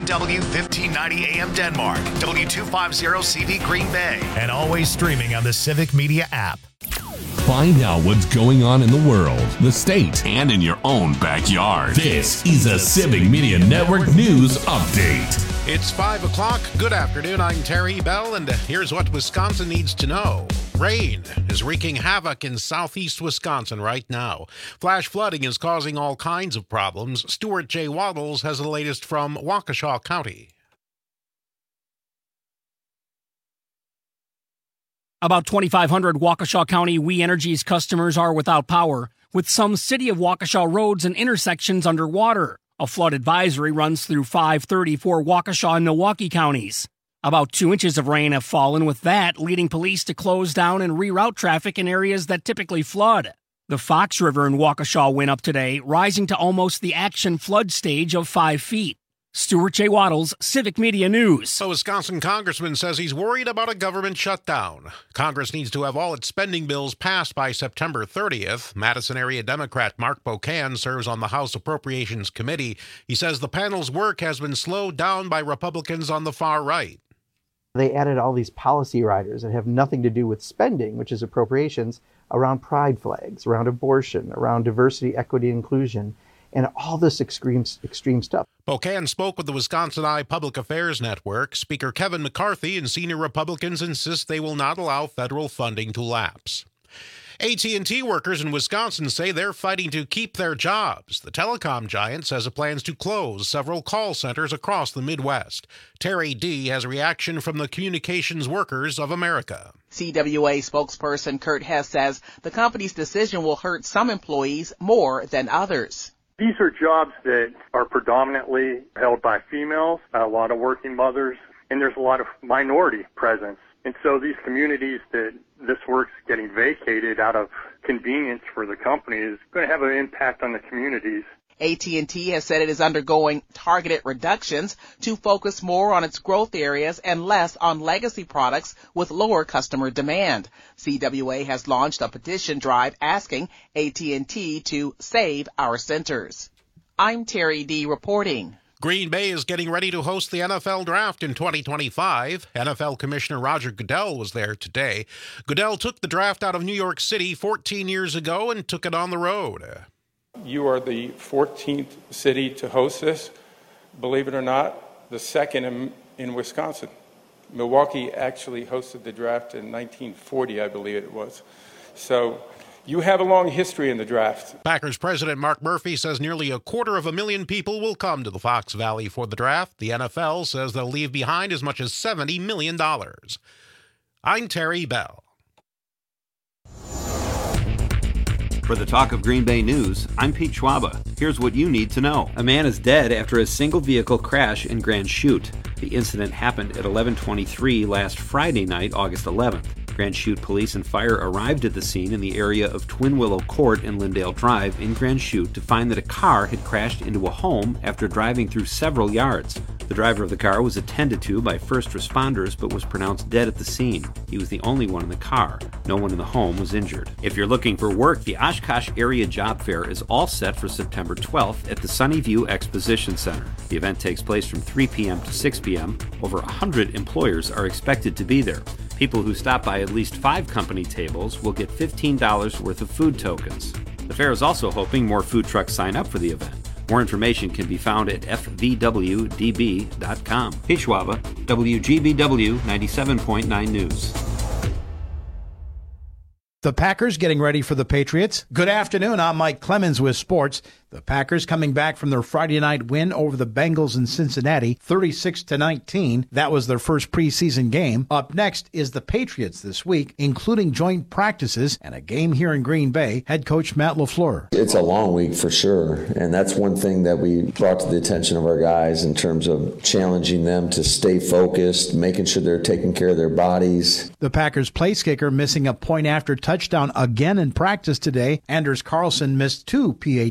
KFMW 1590 AM Denmark, W250CV Green Bay, and always streaming on the Civic Media app. Find out what's going on in the world, the state, and in your own backyard. This is a Civic Media Network News Update. It's 5 o'clock. Good afternoon. I'm Terry Bell, and here's what Wisconsin needs to know. Rain is wreaking havoc in southeast Wisconsin right now. Flash flooding is causing all kinds of problems. Stuart J. Waddles has the latest from Waukesha County. About 2,500 Waukesha County We Energies customers are without power, with some City of Waukesha roads and intersections underwater. A flood advisory runs through 5:30 for Waukesha and Milwaukee counties. About 2 inches of rain have fallen, with that leading police to close down and reroute traffic in areas that typically flood. The Fox River in Waukesha went up today, rising to almost the action flood stage of 5 feet. Stuart J. Waddles, Civic Media News. A Wisconsin congressman says he's worried about a government shutdown. Congress needs to have all its spending bills passed by September 30th. Madison area Democrat Mark Bocan serves on the House Appropriations Committee. He says the panel's work has been slowed down by Republicans on the far right. They added all these policy riders that have nothing to do with spending, which is appropriations, around pride flags, around abortion, around diversity, equity, inclusion, and all this extreme stuff. Bocan spoke with the Wisconsin Eye Public Affairs Network. Speaker Kevin McCarthy and senior Republicans insist they will not allow federal funding to lapse. AT&T workers in Wisconsin say they're fighting to keep their jobs. The telecom giant says it plans to close several call centers across the Midwest. Terry D. has a reaction from the Communications Workers of America. CWA spokesperson Kurt Hess says the company's decision will hurt some employees more than others. These are jobs that are predominantly held by females, a lot of working mothers, and there's a lot of minority presence. And so these communities that this work's getting vacated out of convenience for the company is going to have an impact on the communities. AT&T has said it is undergoing targeted reductions to focus more on its growth areas and less on legacy products with lower customer demand. CWA has launched a petition drive asking AT&T to save our centers. I'm Terry D. reporting. Green Bay is getting ready to host the NFL Draft in 2025. NFL Commissioner Roger Goodell was there today. Goodell took the draft out of New York City 14 years ago and took it on the road. You are the 14th city to host this. Believe it or not, the second in Wisconsin. Milwaukee actually hosted the draft in 1940, I believe it was. So you have a long history in the draft. Packers president Mark Murphy says nearly 250,000 people will come to the Fox Valley for the draft. The NFL says they'll leave behind as much as $70 million. I'm Terry Bell. For the Talk of Green Bay News, I'm Pete Schwaba. Here's what you need to know. A man is dead after a single-vehicle crash in Grand Chute. The incident happened at 11:23 last Friday night, August 11th. Grand Chute police and fire arrived at the scene in the area of Twin Willow Court and Lindale Drive in Grand Chute to find that a car had crashed into a home after driving through several yards. The driver of the car was attended to by first responders but was pronounced dead at the scene. He was the only one in the car. No one in the home was injured. If you're looking for work, the Oshkosh Area Job Fair is all set for September 12th at the Sunnyview Exposition Center. The event takes place from 3 p.m. to 6 p.m. Over 100 employers are expected to be there. People who stop by at least 5 company tables will get $15 worth of food tokens. The fair is also hoping more food trucks sign up for the event. More information can be found at fvwdb.com. Pete Schwaba, WGBW 97.9 News. The Packers getting ready for the Patriots. Good afternoon, I'm Mike Clemens with sports. The Packers coming back from their Friday night win over the Bengals in Cincinnati, 36-19. That was their first preseason game. Up next is the Patriots this week, including joint practices and a game here in Green Bay. Head coach Matt LaFleur. It's a long week for sure, and that's one thing that we brought to the attention of our guys in terms of challenging them to stay focused, making sure they're taking care of their bodies. The Packers place kicker missing a point after touchdown again in practice today. Anders Carlson missed 2 PATs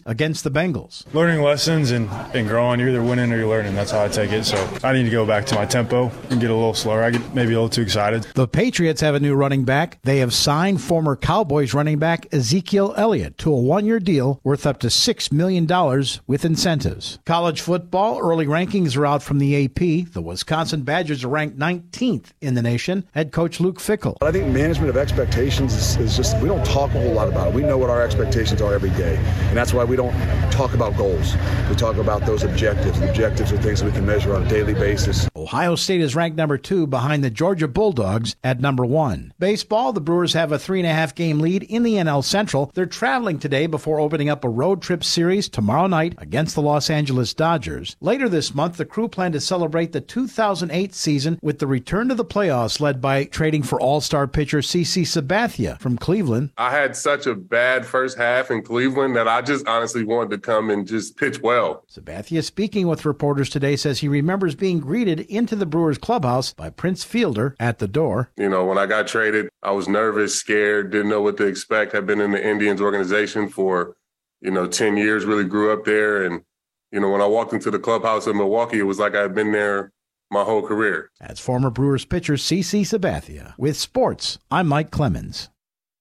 against the Bengals. Learning lessons and growing. You're either winning or you're learning. That's how I take it. So I need to go back to my tempo and get a little slower. I get maybe a little too excited. The Patriots have a new running back. They have signed former Cowboys running back Ezekiel Elliott to a one-year deal worth up to $6 million with incentives. College football early rankings are out from the AP. The Wisconsin Badgers are ranked 19th in the nation. Head coach Luke Fickell. I think management of expectations is just, we don't talk a whole lot about it. We know what our expectations are every day, and that's why we don't talk about goals. We talk about those objectives. The objectives are things that we can measure on a daily basis. Ohio State is ranked number 2 behind the Georgia Bulldogs at number 1. Baseball, the Brewers have a 3.5-game lead in the NL Central. They're traveling today before opening up a road trip series tomorrow night against the Los Angeles Dodgers. Later this month, the Crew plan to celebrate the 2008 season with the return to the playoffs led by trading for all-star pitcher CC Sabathia from Cleveland. I had such a bad first half in Cleveland that I just honestly wanted to come and just pitch well. Sabathia, speaking with reporters today, says he remembers being greeted into the Brewers clubhouse by Prince Fielder at the door. You know, when I got traded, I was nervous, scared, didn't know what to expect. I've been in the Indians organization for, 10 years, really grew up there. And, when I walked into the clubhouse in Milwaukee, it was like I'd been there my whole career. That's former Brewers pitcher CC Sabathia. With sports, I'm Mike Clemens.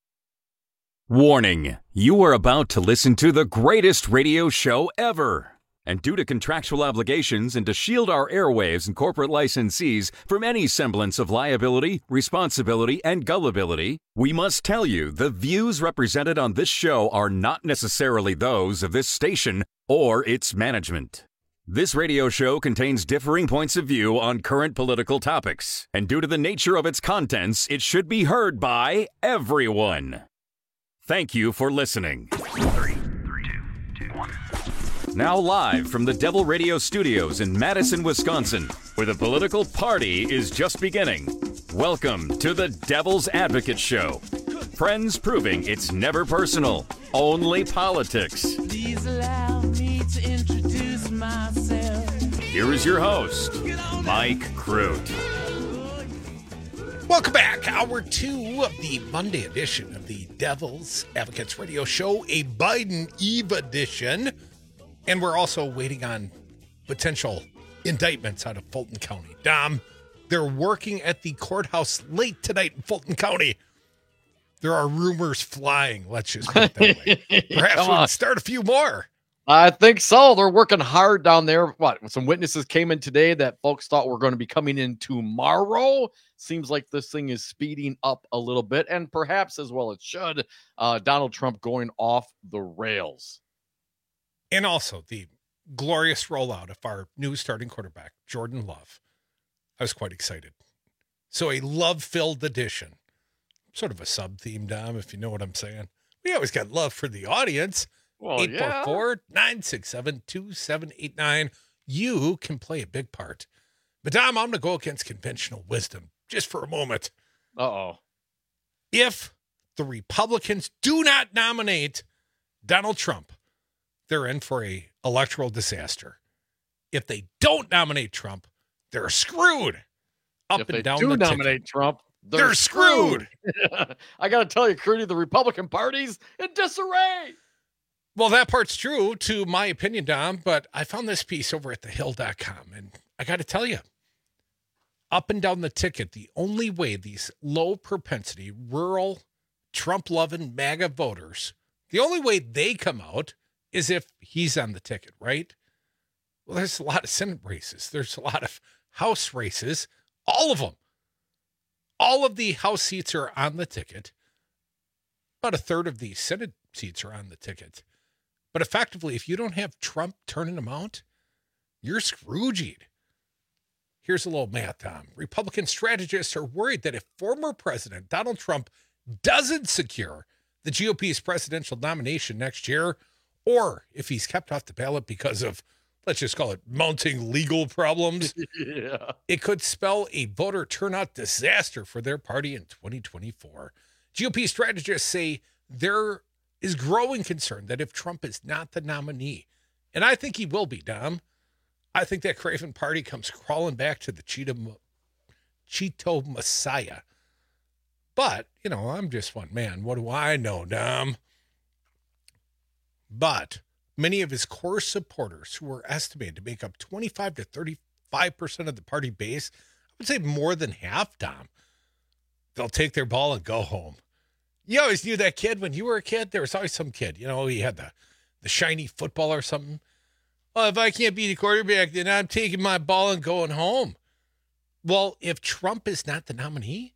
Warning, you are about to listen to the greatest radio show ever. And due to contractual obligations and to shield our airwaves and corporate licensees from any semblance of liability, responsibility, and gullibility, we must tell you the views represented on this show are not necessarily those of this station or its management. This radio show contains differing points of view on current political topics, and due to the nature of its contents, it should be heard by everyone. Thank you for listening. 3, 2, 1. Now live from the Devil Radio Studios in Madison, Wisconsin, where the political party is just beginning. Welcome to the Devil's Advocate Show. Friends proving it's never personal, only politics. Please allow me to introduce myself. Here is your host, Mike Crute. Welcome back. Hour 2 of the Monday edition of the Devil's Advocates Radio Show, a Biden Eve edition. And we're also waiting on potential indictments out of Fulton County. Dom, they're working at the courthouse late tonight in Fulton County. There are rumors flying. Let's just put it that way. Perhaps we can start a few more. I think so. They're working hard down there. Some witnesses came in today that folks thought were going to be coming in tomorrow. Seems like this thing is speeding up a little bit, and perhaps as well it should. Donald Trump going off the rails. And also the glorious rollout of our new starting quarterback, Jordan Love. I was quite excited. So a love-filled edition. Sort of a sub-theme, Dom, if you know what I'm saying. We always got love for the audience. Well, 844-967-2789. You can play a big part. But, Dom, I'm going to go against conventional wisdom just for a moment. Uh-oh. If the Republicans do not nominate Donald Trump, they're in for a electoral disaster. If they don't nominate Trump, they're screwed. If they do nominate Trump, they're screwed. I got to tell you, Crudy, the Republican Party's in disarray. Well, that part's true to my opinion, Dom, but I found this piece over at thehill.com, and I got to tell you, up and down the ticket, the only way these low-propensity, rural, Trump-loving MAGA voters, the only way they come out is if he's on the ticket, right? Well, there's a lot of Senate races. There's a lot of House races, all of them. All of the House seats are on the ticket. About a third of the Senate seats are on the ticket. But effectively, if you don't have Trump turning them out, you're Scrooged. Here's a little math, Tom. Republican strategists are worried that if former President Donald Trump doesn't secure the GOP's presidential nomination next year, or if he's kept off the ballot because of, let's just call it, mounting legal problems, it could spell a voter turnout disaster for their party in 2024. GOP strategists say there is growing concern that if Trump is not the nominee, and I think he will be, Dom, I think that Craven party comes crawling back to the Cheeto Messiah. But, I'm just one man. What do I know, Dom? But many of his core supporters, who were estimated to make up 25 to 35% of the party base, I would say more than half, Dom, they'll take their ball and go home. You always knew that kid when you were a kid. There was always some kid, he had the shiny football or something. Oh, if I can't be the quarterback, then I'm taking my ball and going home. Well, if Trump is not the nominee,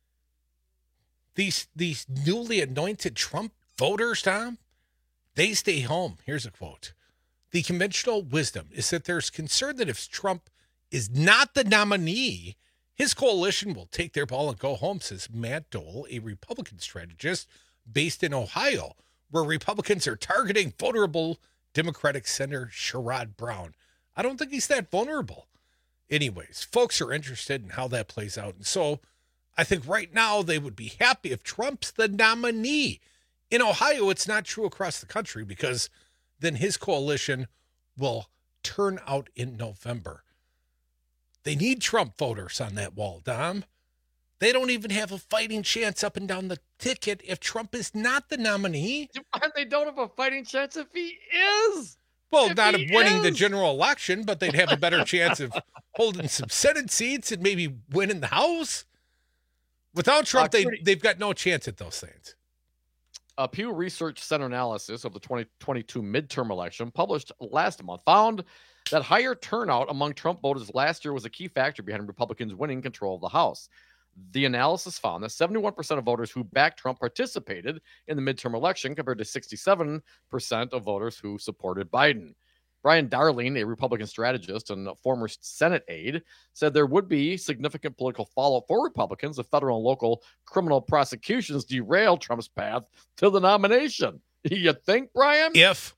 these newly anointed Trump voters, Tom, they stay home. Here's a quote. The conventional wisdom is that there's concern that if Trump is not the nominee, his coalition will take their ball and go home, says Matt Dole, a Republican strategist based in Ohio, where Republicans are targeting vulnerable Democratic Senator Sherrod Brown. I don't think he's that vulnerable. Anyways, folks are interested in how that plays out. And so I think right now they would be happy if Trump's the nominee. In Ohio, it's not true across the country because then his coalition will turn out in November. They need Trump voters on that wall, Dom. They don't even have a fighting chance up and down the ticket if Trump is not the nominee. They don't have a fighting chance if he is. Well, not of winning the general election, but they'd have a better chance of holding some Senate seats and maybe winning the House. Without Trump, they've got no chance at those things. A Pew Research Center analysis of the 2022 midterm election published last month found that higher turnout among Trump voters last year was a key factor behind Republicans winning control of the House. The analysis found that 71% of voters who backed Trump participated in the midterm election compared to 67% of voters who supported Biden. Brian Darling, a Republican strategist and a former Senate aide, said there would be significant political fallout for Republicans if federal and local criminal prosecutions derail Trump's path to the nomination. You think, Brian? If,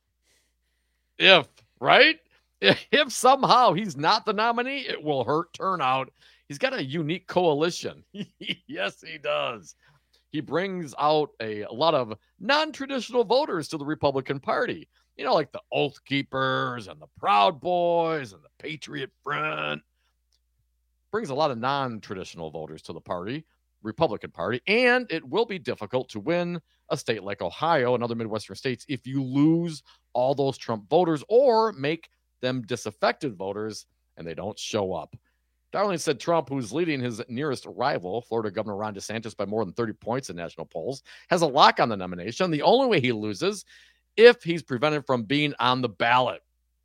right? If somehow he's not the nominee, it will hurt turnout. He's got a unique coalition. Yes, he does. He brings out a lot of non-traditional voters to the Republican Party. Like the Oath Keepers and the Proud Boys and the Patriot Front. Brings a lot of non-traditional voters to the Republican Party, and it will be difficult to win a state like Ohio and other Midwestern states if you lose all those Trump voters or make them disaffected voters and they don't show up. Darling said Trump, who's leading his nearest rival, Florida Governor Ron DeSantis, by more than 30 points in national polls, has a lock on the nomination. The only way he loses if he's prevented from being on the ballot.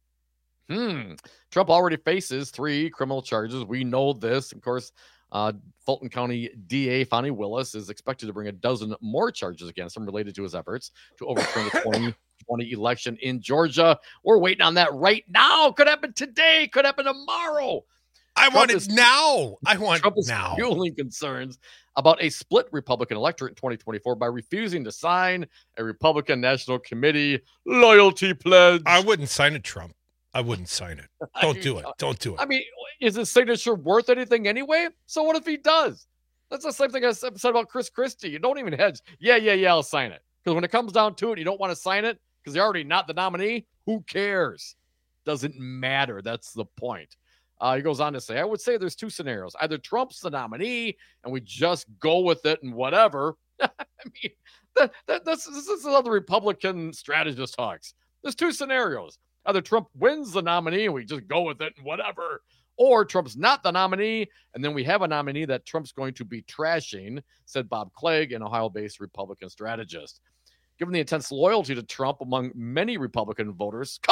Trump already faces 3 criminal charges. We know this. Of course, Fulton County DA Fani Willis is expected to bring a dozen more charges against him related to his efforts to overturn the 2020 election in Georgia. We're waiting on that right now. Could happen today. Could happen tomorrow. Trump want it now. Trump is fueling concerns about a split Republican electorate in 2024 by refusing to sign a Republican National Committee loyalty pledge. I wouldn't sign it, Trump. I wouldn't sign it. Don't do it. Don't do it. I mean, is his signature worth anything anyway? So what if he does? That's the same thing I said about Chris Christie. You don't even hedge. Yeah, I'll sign it. Because when it comes down to it, you don't want to sign it because you're already not the nominee. Who cares? Doesn't matter. That's the point. He goes on to say, I would say there's 2 scenarios. Either Trump's the nominee and we just go with it and whatever. I mean, this is how the Republican strategist talks. There's 2 scenarios. Either Trump wins the nominee and we just go with it and whatever, or Trump's not the nominee and then we have a nominee that Trump's going to be trashing, said Bob Clegg, an Ohio-based Republican strategist. Given the intense loyalty to Trump among many Republican voters,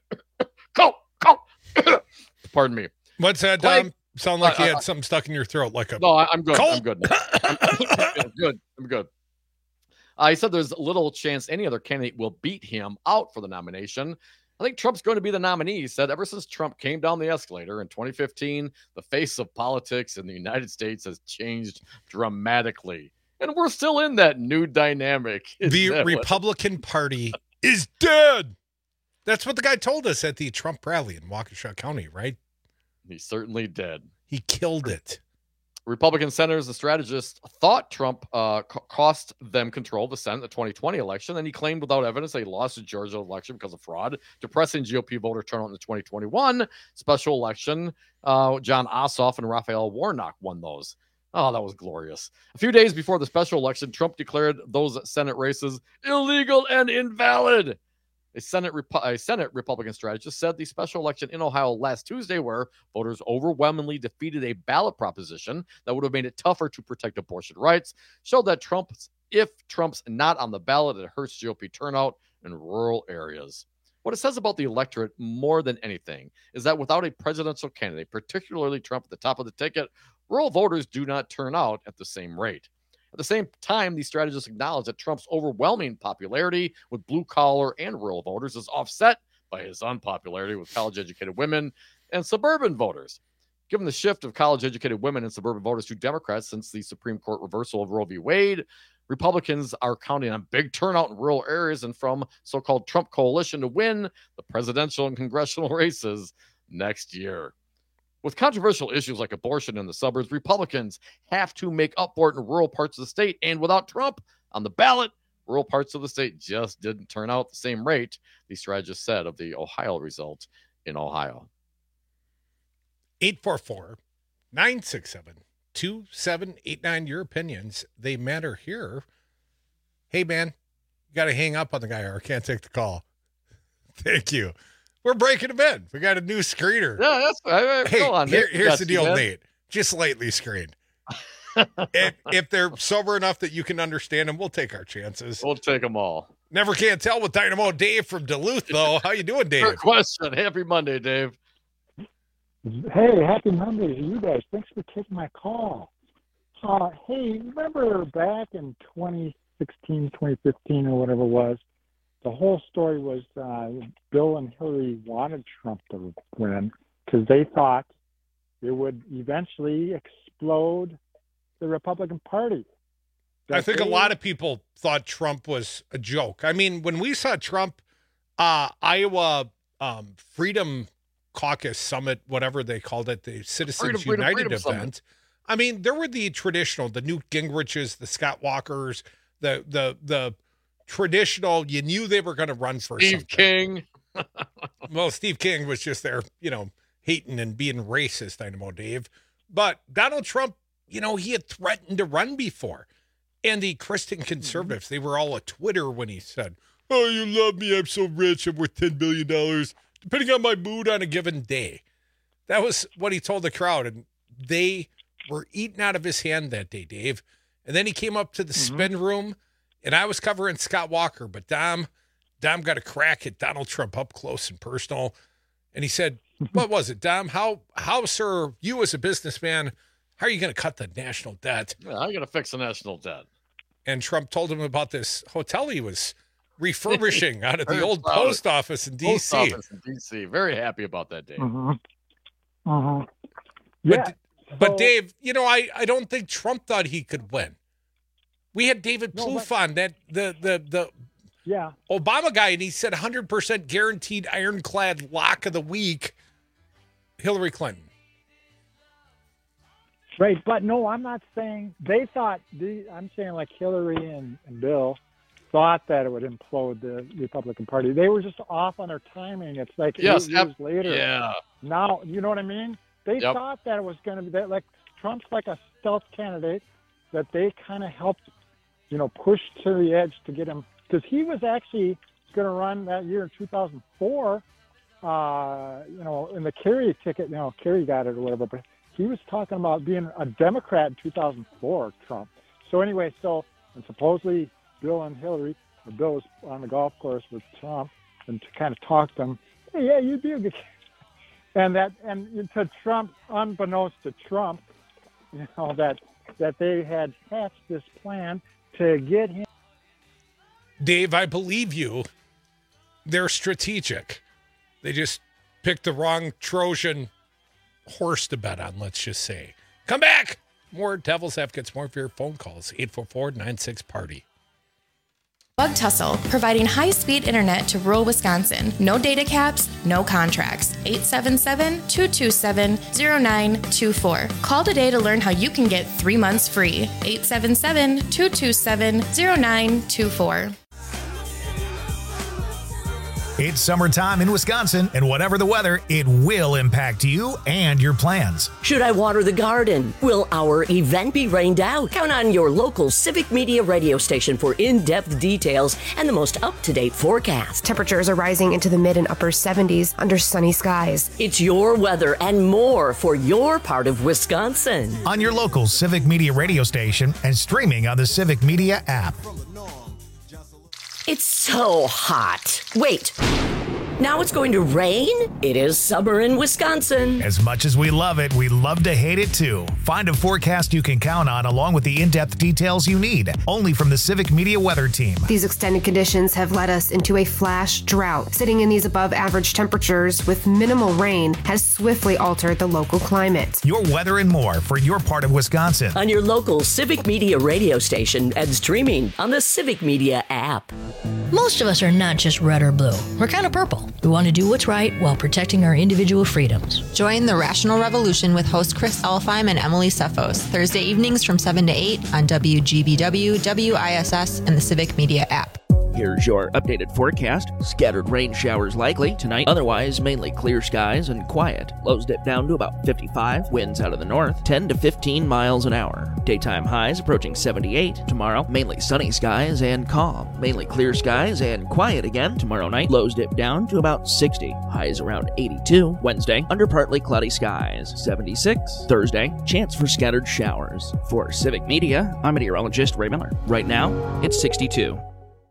pardon me. What's that, Dom? Sound like you had something stuck in your throat, like a. No, I'm good. I'm good. I'm good. He said there's little chance any other candidate will beat him out for the nomination. I think Trump's going to be the nominee. He said ever since Trump came down the escalator in 2015, the face of politics in the United States has changed dramatically. And we're still in that new dynamic. The Republican Party is dead. That's what the guy told us at the Trump rally in Waukesha County, right? He certainly did. He killed it. Republican senators and strategists thought Trump cost them control of the Senate in the 2020 election, and he claimed without evidence that he lost the Georgia election because of fraud, depressing GOP voter turnout in the 2021 special election. John Ossoff and Raphael Warnock won those. Oh, that was glorious. A few days before the special election, Trump declared those Senate races illegal and invalid. A Senate Republican strategist said the special election in Ohio last Tuesday, where voters overwhelmingly defeated a ballot proposition that would have made it tougher to protect abortion rights, showed that if Trump's not on the ballot, it hurts GOP turnout in rural areas. What it says about the electorate more than anything is that without a presidential candidate, particularly Trump at the top of the ticket, rural voters do not turn out at the same rate. At the same time, these strategists acknowledge that Trump's overwhelming popularity with blue-collar and rural voters is offset by his unpopularity with college-educated women and suburban voters. Given the shift of college-educated women and suburban voters to Democrats since the Supreme Court reversal of Roe v. Wade, Republicans are counting on big turnout in rural areas and from so-called Trump coalition to win the presidential and congressional races next year. With controversial issues like abortion in the suburbs, Republicans have to make up for it in rural parts of the state. And without Trump on the ballot, rural parts of the state just didn't turn out the same rate, the strategist said of the Ohio result in Ohio. 844-967-2789. Your opinions, they matter here. Hey, man, you got to hang up on the guy or I can't take the call. Thank you. We're breaking them in. We got a new screener. Yeah, that's hey, go on, here's the deal, Nate. Just lightly screened. if they're sober enough that you can understand them, we'll take our chances. We'll take them all. Never can tell with Dynamo Dave from Duluth, though. How you doing, Dave? Good question. Happy Monday, Dave. Hey, happy Monday to you guys. Thanks for taking my call. Hey, remember back in 2016, 2015, or whatever it was, the whole story was Bill and Hillary wanted Trump to win because they thought it would eventually explode the Republican Party. I think a lot of people thought Trump was a joke. I mean, when we saw Trump, Iowa Freedom Caucus Summit, whatever they called it, the Citizens United event. Summit. I mean, there were the traditional, the Newt Gingriches, the Scott Walkers, the traditional, you knew they were going to run for Steve something. King. Well, Steve King was just there, hating and being racist, I know, Dave. But Donald Trump, he had threatened to run before. And the Christian conservatives, they were all a Twitter when he said, "Oh, you love me, I'm so rich, I'm worth $10 billion, depending on my mood on a given day." That was what he told the crowd, and they were eating out of his hand that day, Dave. And then he came up to the spin room, and I was covering Scott Walker, but Dom got a crack at Donald Trump up close and personal. And he said, what was it, Dom? How, sir, you as a businessman, how are you going to cut the national debt? Yeah, how are you going to fix the national debt? And Trump told him about this hotel he was refurbishing out of the old post office in D.C. Very happy about that, Dave. Yeah. But Dave, I don't think Trump thought he could win. We had David Plouffe on, that the Obama guy, and he said 100% guaranteed ironclad lock of the week, Hillary Clinton. Right, but no, I'm not saying they thought. I'm saying like Hillary and Bill thought that it would implode the Republican Party. They were just off on their timing. It's like 8 years later. Yeah. Now, you know what I mean? They thought that it was going to be that, like Trump's like a stealth candidate that they kind of helped, push to the edge to get him, because he was actually going to run that year in 2004. In the Kerry ticket. Kerry got it or whatever, but he was talking about being a Democrat in 2004, Trump. So anyway, and supposedly Bill and Hillary, Bill was on the golf course with Trump and to kind of talk to him, hey, yeah, you'd be a good and to Trump, unbeknownst to Trump, that they had hatched this plan to get him. Dave, I believe you. They're strategic. They just picked the wrong Trojan horse to bet on, let's just say. Come back. More Devil's Advocates, more of your phone calls. 844-96-PARTY. Bug Tussle, providing high-speed internet to rural Wisconsin. No data caps, no contracts. 877-227-0924. Call today to learn how you can get 3 months free. 877-227-0924. It's summertime in Wisconsin, and whatever the weather, it will impact you and your plans. Should I water the garden? Will our event be rained out? Count on your local Civic Media radio station for in-depth details and the most up-to-date forecast. Temperatures are rising into the mid and upper 70s under sunny skies. It's your weather and more for your part of Wisconsin. On your local Civic Media radio station and streaming on the Civic Media app. It's so hot. Wait. Now it's going to rain? It is summer in Wisconsin. As much as we love it, we love to hate it too. Find a forecast you can count on along with the in-depth details you need, only from the Civic Media weather team. These extended conditions have led us into a flash drought. Sitting in these above average temperatures with minimal rain has swiftly altered the local climate. Your weather and more for your part of Wisconsin. On your local Civic Media radio station and streaming on the Civic Media app. Most of us are not just red or blue. We're kind of purple. We want to do what's right while protecting our individual freedoms. Join the Rational Revolution with host Chris Elfheim and Emily Sefos, Thursday evenings from 7 to 8 on WGBW, WISS, and the Civic Media app. Here's your updated forecast. Scattered rain showers likely tonight. Otherwise, mainly clear skies and quiet. Lows dip down to about 55. Winds out of the north, 10 to 15 miles an hour. Daytime highs approaching 78. Tomorrow, mainly sunny skies and calm. Mainly clear skies and quiet again. Tomorrow night, lows dip down to about 60. Highs around 82. Wednesday, under partly cloudy skies, 76. Thursday, chance for scattered showers. For Civic Media, I'm meteorologist Ray Miller. Right now, it's 62.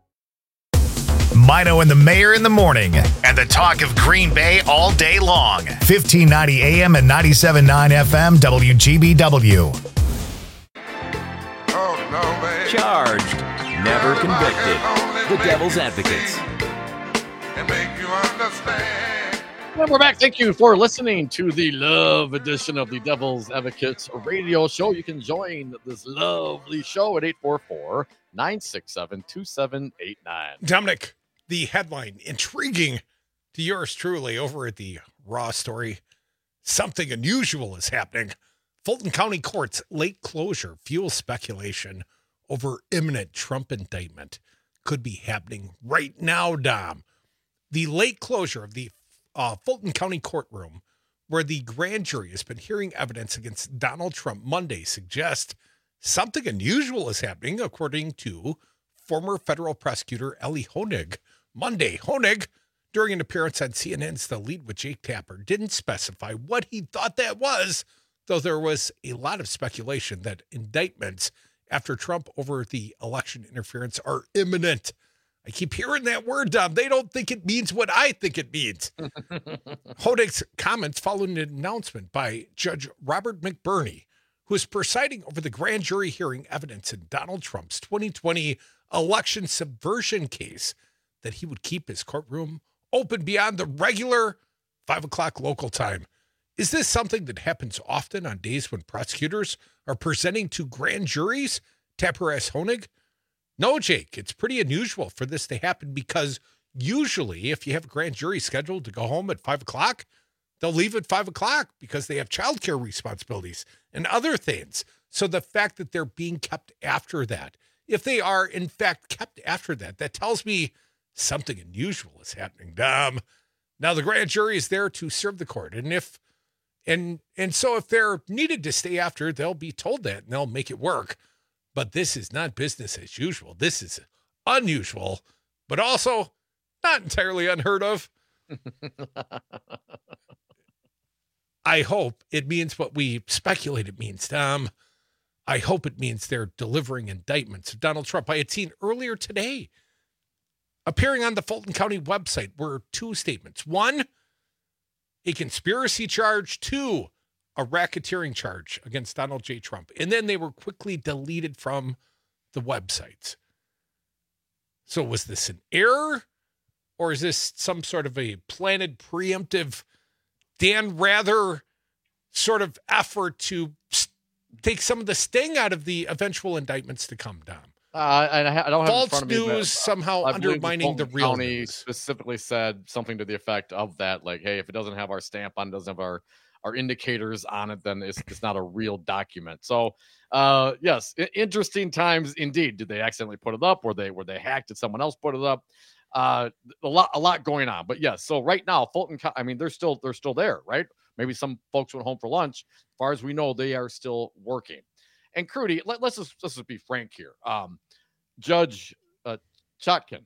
Mino and the Mayor in the morning, and the talk of Green Bay all day long. 1590 AM and 97.9 FM WGBW. Charged, never convicted. The Devil's Advocates. And we're back. Thank you for listening to the Love edition of the Devil's Advocates radio show. You can join this lovely show at 844-967-2789. Dominic, the headline, intriguing to yours truly over at the Raw Story. Something unusual is happening. Fulton County Court's late closure fuels speculation over imminent Trump indictment. Could be happening right now, Dom. The late closure of the Fulton County courtroom, where the grand jury has been hearing evidence against Donald Trump Monday, suggests something unusual is happening, according to former federal prosecutor Elie Honig. Monday, Honig, during an appearance on CNN's The Lead with Jake Tapper, didn't specify what he thought that was, though there was a lot of speculation that indictments after Trump over the election interference are imminent. I keep hearing that word, Dom. They don't think it means what I think it means. Honig's comments followed an announcement by Judge Robert McBurney, who is presiding over the grand jury hearing evidence in Donald Trump's 2020 election subversion case, that he would keep his courtroom open beyond the regular 5 o'clock local time. Is this something that happens often on days when prosecutors are presenting to grand juries? Tapper asked Honig. No, Jake, it's pretty unusual for this to happen because usually if you have a grand jury scheduled to go home at 5 o'clock, they'll leave at 5 o'clock because they have childcare responsibilities and other things. So the fact that they're being kept after that, if they are in fact kept after that, that tells me something unusual is happening, Dom. Now the grand jury is there to serve the court. And so if they're needed to stay after, they'll be told that and they'll make it work. But this is not business as usual. This is unusual, but also not entirely unheard of. I hope it means what we speculate it means, Tom. I hope it means they're delivering indictments of Donald Trump. I had seen earlier today, appearing on the Fulton County website, were two statements. One, a conspiracy charge. Two, a racketeering charge against Donald J. Trump. And then they were quickly deleted from the websites. So was this an error? Or is this some sort of a planted preemptive Dan Rather sort of effort to take some of the sting out of the eventual indictments to come down? I don't have false in front of me, news somehow undermining the real County news. Specifically said something to the effect of that, like, hey, if it doesn't have our stamp on, doesn't have our indicators on it, then it's not a real document. So yes, interesting times indeed. Did they accidentally put it up? Were they hacked? Did someone else put it up? A lot going on. But yes, so right now, Fulton, I mean, they're still there, right? Maybe some folks went home for lunch. As far as we know, they are still working. And Crudy, let's just be frank here. Judge Chutkan.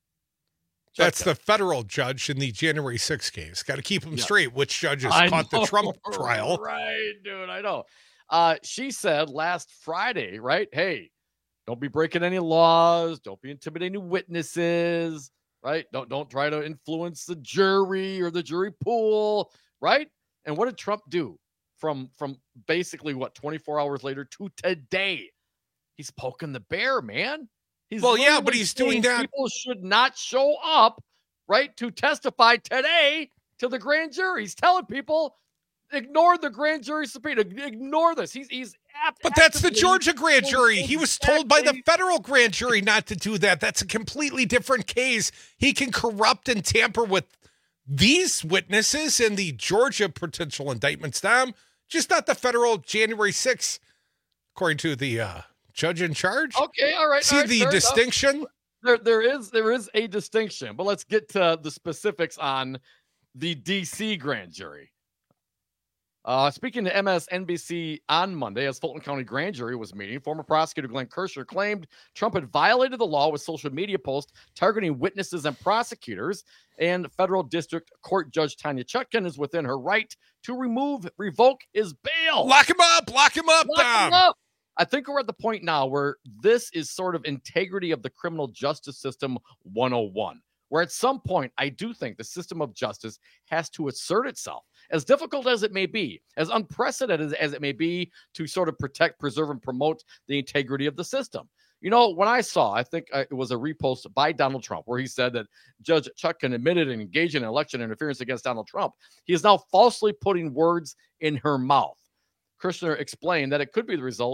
That's the federal judge in the January 6th case. Got to keep them straight. Which judges caught the Trump trial? Right, dude, I know. She said last Friday, right? Hey, don't be breaking any laws. Don't be intimidating witnesses, right? Don't try to influence the jury or the jury pool, right? And what did Trump do from basically 24 hours later to today? He's poking the bear, man. But he's doing that. People should not show up, right, to testify today to the grand jury. He's telling people, ignore the grand jury subpoena. Ignore this. But that's the Georgia grand jury. He was told by the federal grand jury not to do that. That's a completely different case. He can corrupt and tamper with these witnesses in the Georgia potential indictments, Tom, just not the federal January 6th, according to the judge in charge. Okay, all right. See the distinction? There is a distinction, but let's get to the specifics on the DC grand jury. Speaking to MSNBC on Monday, as Fulton County grand jury was meeting, former prosecutor Glenn Kirshner claimed Trump had violated the law with social media posts targeting witnesses and prosecutors, and federal district court judge Tanya Chutkan is within her right to revoke his bail. Lock him up, Tom. I think we're at the point now where this is sort of integrity of the criminal justice system 101, where at some point, I do think the system of justice has to assert itself. As difficult as it may be, as unprecedented as it may be to sort of protect, preserve, and promote the integrity of the system. You know, when I think it was a repost by Donald Trump where he said that Judge Chutkan admitted and engaged in election interference against Donald Trump. He is now falsely putting words in her mouth. Kirshner explained that it could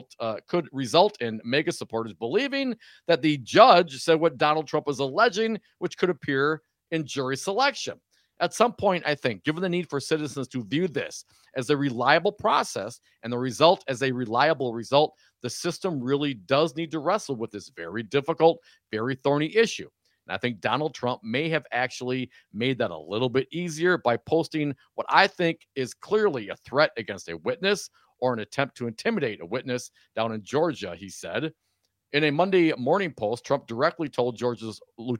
result in MAGA supporters believing that the judge said what Donald Trump was alleging, which could appear in jury selection. At some point, I think, given the need for citizens to view this as a reliable process and the result as a reliable result, the system really does need to wrestle with this very difficult, very thorny issue. And I think Donald Trump may have actually made that a little bit easier by posting what I think is clearly a threat against a witness or an attempt to intimidate a witness down in Georgia, he said. In a Monday morning post, Trump directly told Georgia's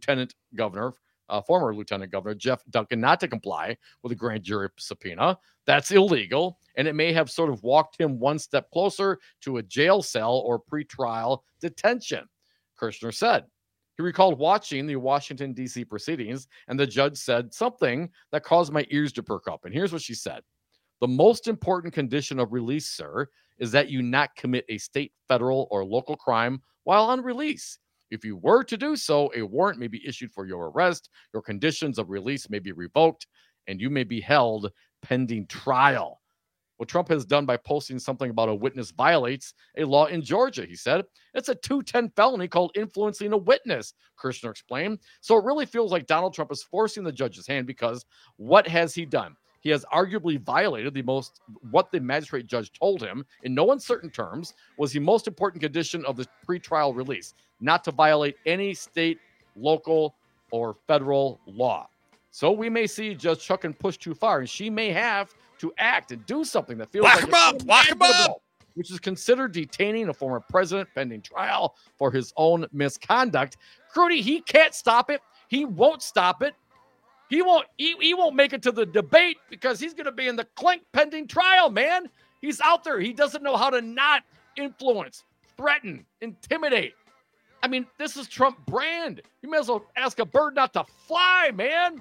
former Lieutenant Governor Jeff Duncan not to comply with a grand jury subpoena. That's illegal, and it may have sort of walked him one step closer to a jail cell or pretrial detention, Kirshner said. He recalled watching the Washington, D.C. proceedings, and the judge said something that caused my ears to perk up. And here's what she said. The most important condition of release, sir, is that you not commit a state, federal, or local crime while on release. If you were to do so, a warrant may be issued for your arrest, your conditions of release may be revoked, and you may be held pending trial. What Trump has done by posting something about a witness violates a law in Georgia, he said. It's a 210 felony called influencing a witness, Kirshner explained. So it really feels like Donald Trump is forcing the judge's hand because what has he done? He has arguably violated what the magistrate judge told him in no uncertain terms was the most important condition of the pretrial release, not to violate any state, local, or federal law. So we may see Judge Chutkan push too far, and she may have to act and do something that feels lock him up, which is considered detaining a former president pending trial for his own misconduct. Crudy, he can't stop it. He won't stop it. He won't make it to the debate because he's going to be in the clink pending trial, man. He's out there. He doesn't know how to not influence, threaten, intimidate. I mean, this is Trump brand. You may as well ask a bird not to fly, man.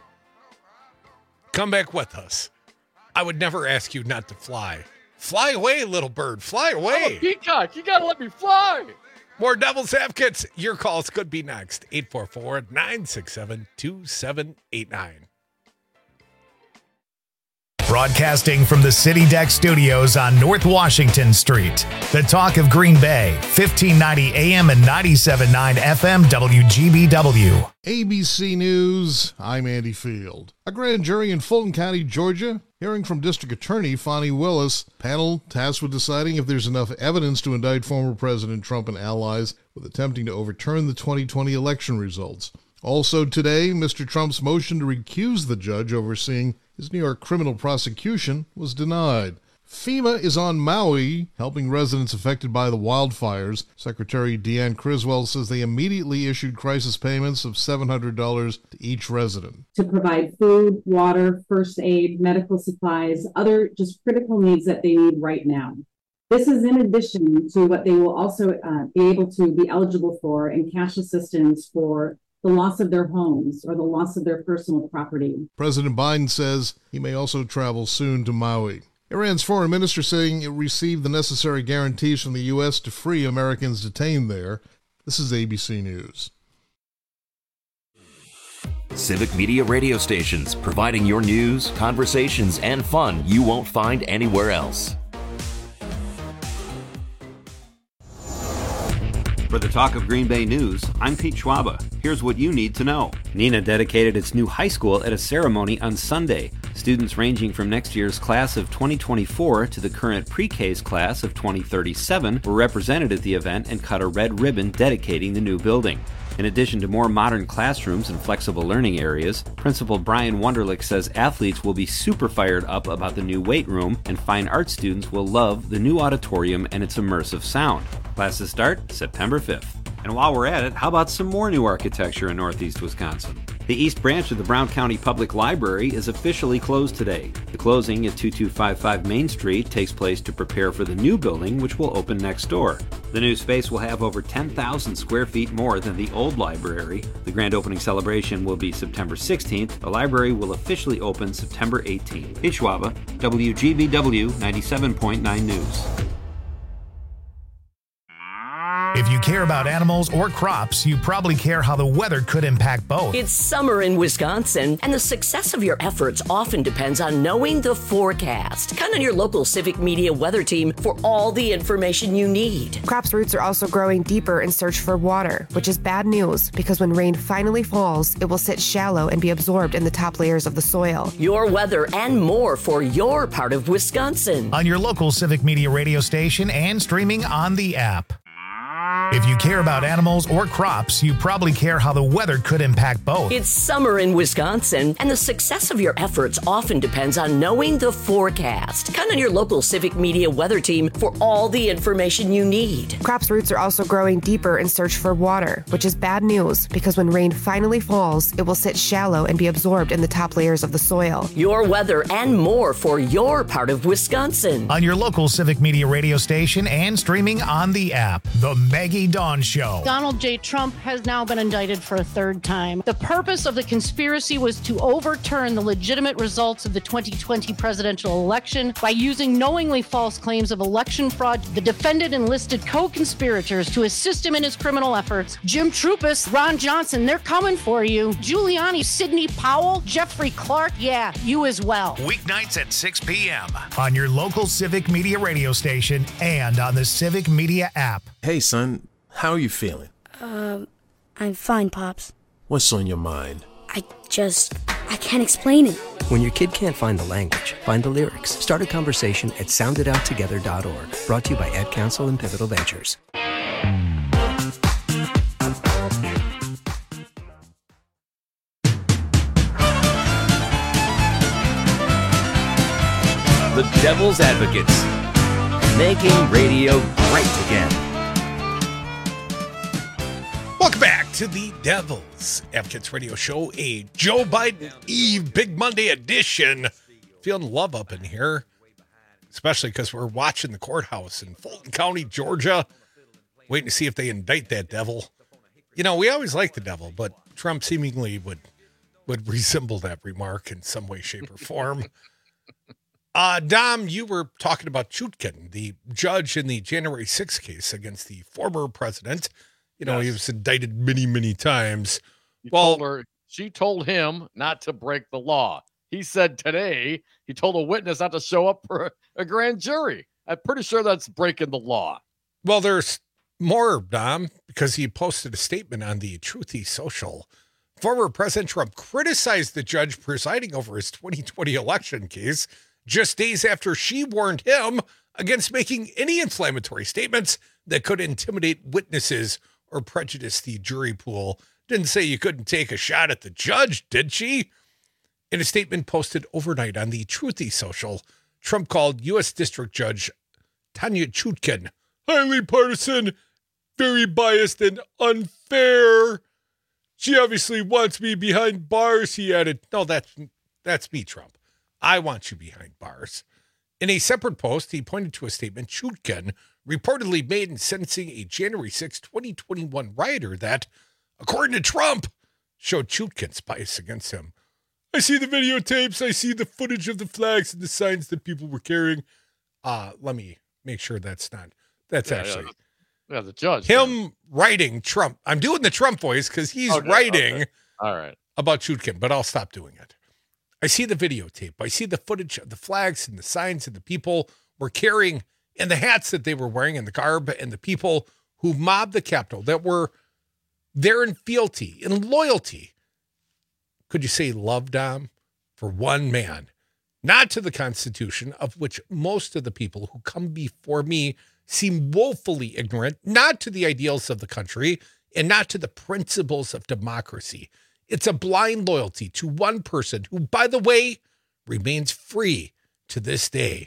Come back with us. I would never ask you not to fly. Fly away, little bird. Fly away. I'm a peacock. You got to let me fly. More Devil's Advocates. Your calls could be next. 844-967-2789. Broadcasting from the City Deck Studios on North Washington Street. The Talk of Green Bay, 1590 AM and 97.9 FM WGBW. ABC News, I'm Andy Field. A grand jury in Fulton County, Georgia, hearing from District Attorney Fani Willis, panel tasked with deciding if there's enough evidence to indict former President Trump and allies with attempting to overturn the 2020 election results. Also today, Mr. Trump's motion to recuse the judge overseeing his New York criminal prosecution was denied. FEMA is on Maui, helping residents affected by the wildfires. Secretary Deanne Criswell says they immediately issued crisis payments of $700 to each resident. To provide food, water, first aid, medical supplies, other just critical needs that they need right now. This is in addition to what they will also be able to be eligible for in cash assistance for the loss of their homes or the loss of their personal property. President Biden says he may also travel soon to Maui. Iran's foreign minister saying it received the necessary guarantees from the U.S. to free Americans detained there. This is ABC News. Civic Media radio stations, providing your news, conversations, and fun you won't find anywhere else. For the Talk of Green Bay News, I'm Pete Schwaba. Here's what you need to know. Neenah dedicated its new high school at a ceremony on Sunday. Students ranging from next year's class of 2024 to the current pre-K's class of 2037 were represented at the event and cut a red ribbon dedicating the new building. In addition to more modern classrooms and flexible learning areas, Principal Brian Wunderlich says athletes will be super fired up about the new weight room, and fine arts students will love the new auditorium and its immersive sound. Classes start September 5th. And while we're at it, how about some more new architecture in Northeast Wisconsin? The East Branch of the Brown County Public Library is officially closed today. The closing at 2255 Main Street takes place to prepare for the new building, which will open next door. The new space will have over 10,000 square feet more than the old library. The grand opening celebration will be September 16th. The library will officially open September 18th. Pete Schwaba, WGBW 97.9 News. If you care about animals or crops, you probably care how the weather could impact both. It's summer in Wisconsin, and the success of your efforts often depends on knowing the forecast. Count on your local Civic Media weather team for all the information you need. Crops' roots are also growing deeper in search for water, which is bad news because when rain finally falls, it will sit shallow and be absorbed in the top layers of the soil. Your weather and more for your part of Wisconsin. On your local Civic Media radio station and streaming on the app. If you care about animals or crops, you probably care how the weather could impact both. It's summer in Wisconsin, and the success of your efforts often depends on knowing the forecast. Count on your local Civic Media weather team for all the information you need. Crops' roots are also growing deeper in search for water, which is bad news because when rain finally falls, it will sit shallow and be absorbed in the top layers of the soil. Your weather and more for your part of Wisconsin. On your local Civic Media radio station and streaming on the app. The Maggie Dawn Show. Donald J. Trump has now been indicted for a third time. The purpose of the conspiracy was to overturn the legitimate results of the 2020 presidential election by using knowingly false claims of election fraud. The defendant enlisted co-conspirators to assist him in his criminal efforts. Jim Trupis, Ron Johnson, they're coming for you. Giuliani, Sidney Powell, Jeffrey Clark, yeah, you as well. Weeknights at 6 p.m. on your local Civic Media radio station and on the Civic Media app. Hey, son, how are you feeling? I'm fine, Pops. What's on your mind? I can't explain it. When your kid can't find the language, find the lyrics. Start a conversation at sounditouttogether.org. Brought to you by Ad Council and Pivotal Ventures. The Devil's Advocates, making radio great again. Welcome back to the Devil's Advocates Radio Show, a Joe Biden Eve Big Monday edition. Feeling love up in here, especially because we're watching the courthouse in Fulton County, Georgia, waiting to see if they indict that devil. You know, we always like the devil, but Trump seemingly would resemble that remark in some way, shape, or form. Dom, you were talking about Chutkin, the judge in the January 6th case against the former president. You know, He was indicted many, many times. She told him not to break the law. He said today he told a witness not to show up for a grand jury. I'm pretty sure that's breaking the law. Well, there's more, Dom, because he posted a statement on the Truthy Social. Former President Trump criticized the judge presiding over his 2020 election case just days after she warned him against making any inflammatory statements that could intimidate witnesses or prejudice the jury pool. Didn't say you couldn't take a shot at the judge, did she? In a statement posted overnight on the Truthy social, Trump called U.S. District Judge Tanya Chutkin highly partisan, very biased, and unfair. She obviously wants me behind bars, he added. No, that's me, Trump. I want you behind bars. In a separate post, he pointed to a statement Chutkin reportedly made in sentencing a January 6, 2021 rioter that, according to Trump, showed Chutkin's bias against him. I see the videotapes. I see the footage of the flags and the signs that people were carrying. Let me make sure that's actually the judge. Him writing Trump. I'm doing the Trump voice because he's writing All right. about Chutkin, but I'll stop doing it. I see the videotape. I see the footage of the flags and the signs and the people were carrying and the hats that they were wearing and the garb and the people who mobbed the Capitol that were there in fealty and loyalty. Could you say love, Dom? For one man, not to the Constitution, of which most of the people who come before me seem woefully ignorant, not to the ideals of the country, and not to the principles of democracy. It's a blind loyalty to one person who, by the way, remains free to this day.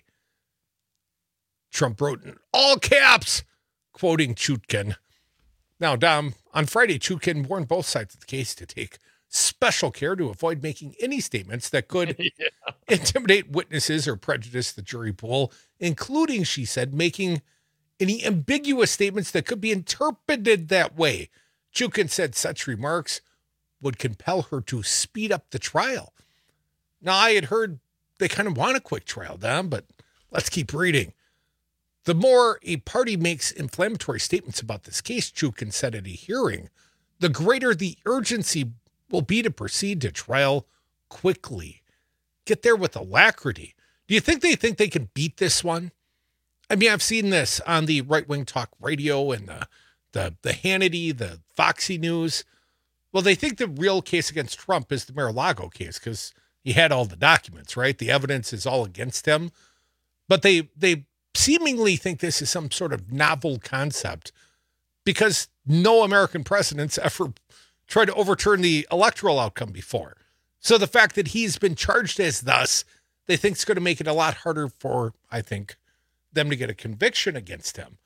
Trump wrote in all caps, quoting Chutkin. Now, Dom, on Friday, Chutkin warned both sides of the case to take special care to avoid making any statements that could intimidate witnesses or prejudice the jury pool, including, she said, making any ambiguous statements that could be interpreted that way. Chutkin said such remarks would compel her to speed up the trial. Now, I had heard they kind of want a quick trial, Dom, but let's keep reading. The more a party makes inflammatory statements about this case, Chutkin said at a hearing, the greater the urgency will be to proceed to trial quickly. Get there with alacrity. Do you think they can beat this one? I mean, I've seen this on the right-wing talk radio and the Hannity, the Foxy News. Well, they think the real case against Trump is the Mar-a-Lago case because he had all the documents, right? The evidence is all against him. But they seemingly think this is some sort of novel concept because no American president's ever tried to overturn the electoral outcome before. So the fact that he's been charged as thus, they think is going to make it a lot harder for, I think, them to get a conviction against him.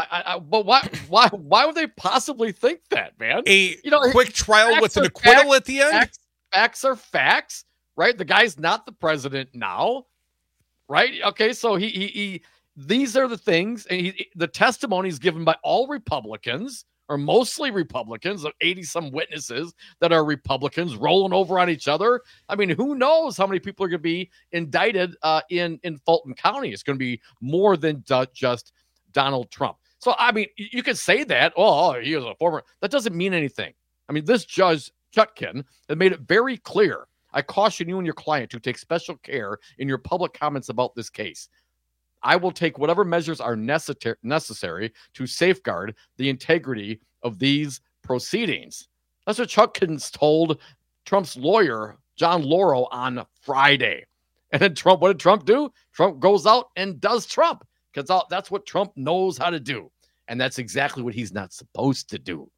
But why would they possibly think that, man? Quick trial with an acquittal at the end? Facts are facts, right? The guy's not the president now, right? Okay, so he these are the things, and the testimony is given by all Republicans, or mostly Republicans, of 80-some witnesses that are Republicans rolling over on each other. I mean, who knows how many people are going to be indicted in Fulton County? It's going to be more than just Donald Trump. So, I mean, you could say that, he was a former. That doesn't mean anything. I mean, this judge, Chutkin, has made it very clear. I caution you and your client to take special care in your public comments about this case. I will take whatever measures are necessary to safeguard the integrity of these proceedings. That's what Chutkin's told Trump's lawyer, John Lauro, on Friday. And then Trump, what did Trump do? Trump goes out and does Trump, because that's what Trump knows how to do. And that's exactly what he's not supposed to do.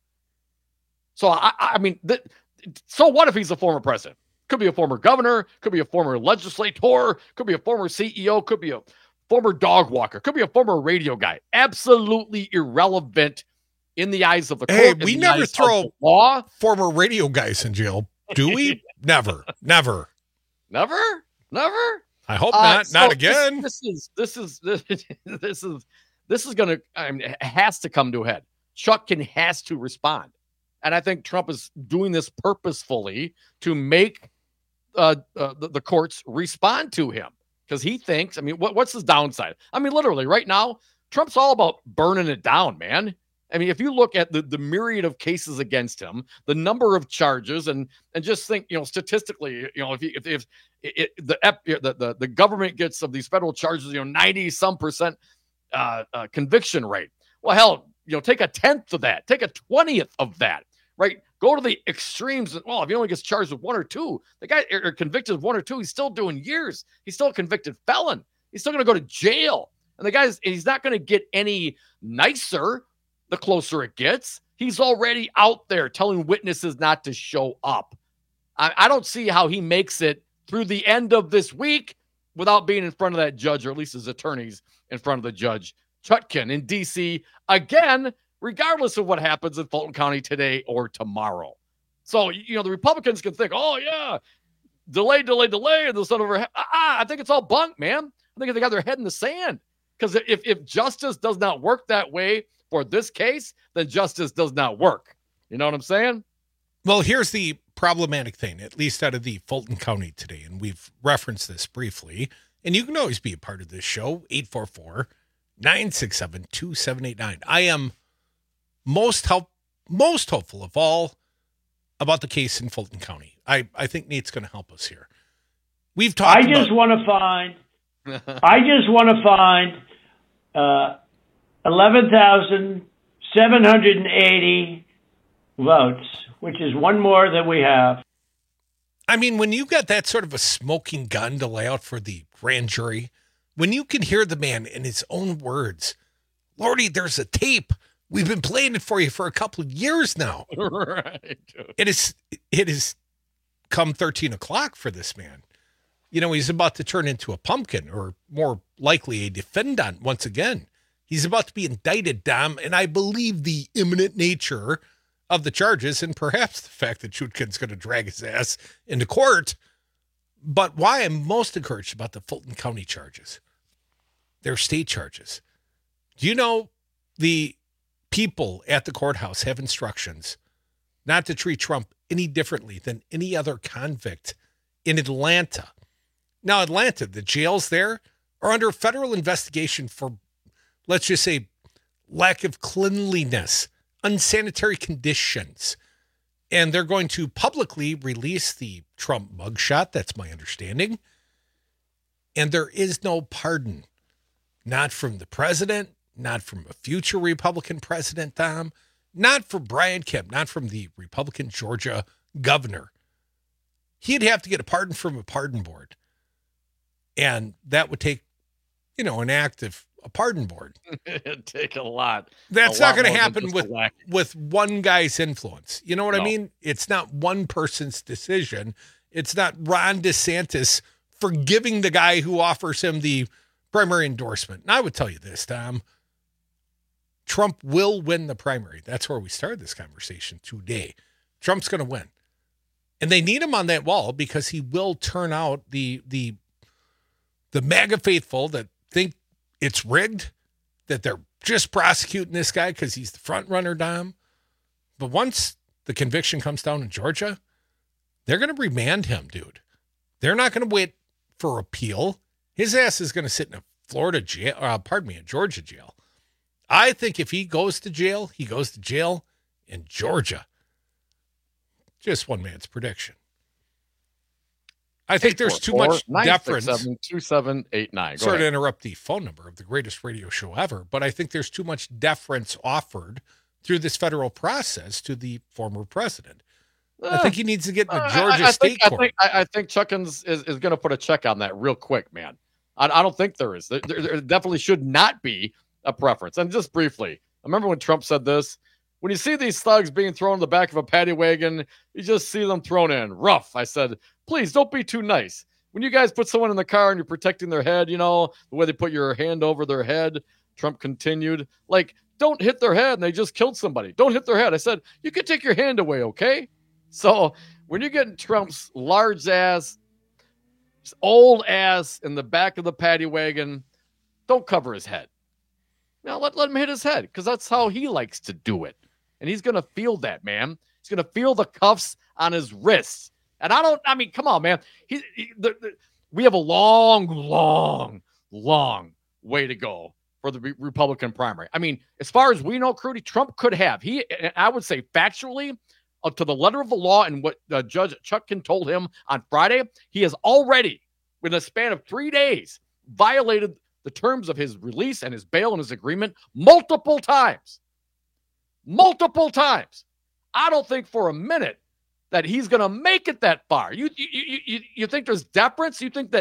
So, I mean, so what if he's a former president? Could be a former governor, could be a former legislator, could be a former CEO, could be a former dog walker, could be a former radio guy. Absolutely irrelevant in the eyes of the court. Hey, we never throw former radio guys in jail, do we? Never. Never? I hope not. So not again. This is going to, I mean, it has to come to a head. Chutkin has to respond. And I think Trump is doing this purposefully to make the courts respond to him. Because he thinks, I mean, what's his downside? I mean, literally, right now, Trump's all about burning it down, man. I mean, if you look at the myriad of cases against him, the number of charges, and just think, statistically, if the government gets of these federal charges, 90-some% conviction rate. Well, hell, take a 10th of that, take a 20th of that, right? Go to the extremes. Well, if he only gets charged with one or two, the guy are convicted of one or two, he's still doing years. He's still a convicted felon. He's still going to go to jail. And he's not going to get any nicer the closer it gets. He's already out there telling witnesses not to show up. I don't see how he makes it through the end of this week without being in front of that judge, or at least his attorneys in front of the judge, Chutkan in D.C. again, regardless of what happens in Fulton County today or tomorrow. So, the Republicans can think, oh, yeah, delay, and the sun over. I think it's all bunk, man. I think they got their head in the sand. Because if justice does not work that way for this case, then justice does not work. You know what I'm saying? Well, here's the problematic thing, at least out of the Fulton County today, and we've referenced this briefly, and you can always be a part of this show, 844-967-2789. I am most hopeful of all about the case in Fulton County. I think Nate's going to help us here. We've talked I just want to find 11,780 votes, which is one more than we have. I mean, when you got that sort of a smoking gun to lay out for the grand jury, when you can hear the man in his own words, Lordy, there's a tape. We've been playing it for you for a couple of years now. Right. It is come 13 o'clock for this man. He's about to turn into a pumpkin, or more likely a defendant once again. He's about to be indicted, Dom, and I believe the imminent nature of the charges, and perhaps the fact that Chutkan's going to drag his ass into court. But why I'm most encouraged about the Fulton County charges, they're state charges. Do you know the people at the courthouse have instructions not to treat Trump any differently than any other convict in Atlanta? Now, Atlanta, the jails there are under federal investigation for, let's just say, lack of cleanliness, unsanitary conditions. And they're going to publicly release the Trump mugshot. That's my understanding. And there is no pardon, not from the president, not from a future Republican president, Tom, not from Brian Kemp, not from the Republican Georgia governor. He'd have to get a pardon from a pardon board. And that would take, an act of a pardon board. It'd take a lot. That's not going to happen with one guy's influence. You know what I mean? It's not one person's decision. It's not Ron DeSantis forgiving the guy who offers him the primary endorsement. And I would tell you this, Tom. Trump will win the primary. That's where we started this conversation today. Trump's going to win. And they need him on that wall because he will turn out the MAGA faithful that think it's rigged, that they're just prosecuting this guy because he's the front runner, Dom. But once the conviction comes down in Georgia, they're going to remand him, dude. They're not going to wait for appeal. His ass is going to sit in a Florida jail, a Georgia jail. I think if he goes to jail, he goes to jail in Georgia. Just one man's prediction. I think there's too much deference. 967-2789. Sorry to interrupt the phone number of the greatest radio show ever, but I think there's too much deference offered through this federal process to the former president. I think he needs to get in the Georgia state court. I think Chuckins is going to put a check on that real quick, man. I don't think there is. There definitely should not be a preference. And just briefly, I remember when Trump said this, when you see these thugs being thrown in the back of a paddy wagon, you just see them thrown in rough. I said, please don't be too nice. When you guys put someone in the car and you're protecting their head, the way they put your hand over their head, Trump continued, don't hit their head and they just killed somebody. Don't hit their head. I said, you can take your hand away, okay? So when you're getting Trump's large ass, old ass in the back of the paddy wagon, don't cover his head. Now let him hit his head because that's how he likes to do it. And he's going to feel that, man. He's going to feel the cuffs on his wrists. And come on, man. We have a long way to go for the Republican primary. I mean, as far as we know, Crudy, Trump could have. I would say factually, up to the letter of the law and what Judge Chutkan told him on Friday, he has already, within a span of 3 days, violated the terms of his release and his bail and his agreement multiple times. Multiple times. I don't think for a minute that he's going to make it that far. You think there's deference? You think that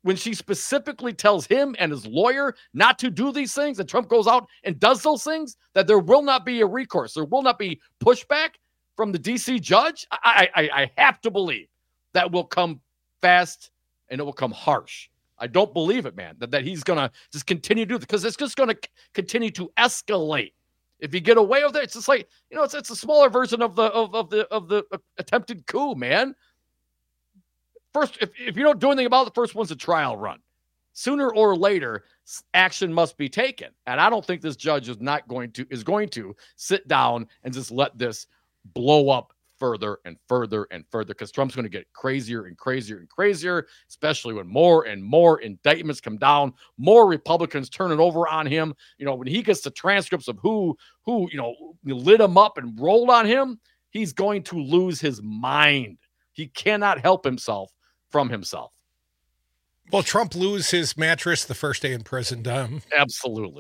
when she specifically tells him and his lawyer not to do these things, and Trump goes out and does those things, that there will not be a recourse. There will not be pushback from the D.C. judge. I have to believe that will come fast and it will come harsh. I don't believe it, man, that he's going to just continue to do this, because it's just going to continue to escalate. If you get away with it, it's just like, it's a smaller version of the attempted coup, man. First, if you don't do anything about it, the first one's a trial run. Sooner or later, action must be taken. And I don't think this judge is going to sit down and just let this blow up further and further and further, because Trump's going to get crazier and crazier and crazier, especially when more and more indictments come down, more Republicans turn it over on him. When he gets the transcripts of who lit him up and rolled on him, he's going to lose his mind. He cannot help himself from himself. Will Trump lose his mattress the first day in prison, Dom? Absolutely.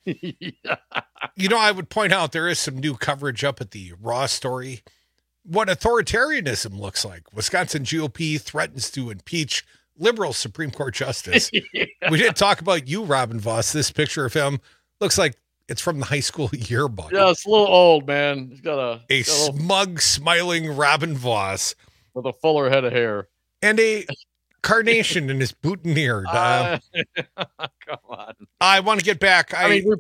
I would point out there is some new coverage up at the Raw story. What authoritarianism looks like. Wisconsin GOP threatens to impeach liberal Supreme Court justice. Yeah. We didn't talk about you, Robin Voss. This picture of him looks like it's from the high school yearbook. Yeah, it's a little old, man. He's got a smug, smiling Robin Voss with a fuller head of hair and a carnation in his boutonniere. Come on. I want to get back.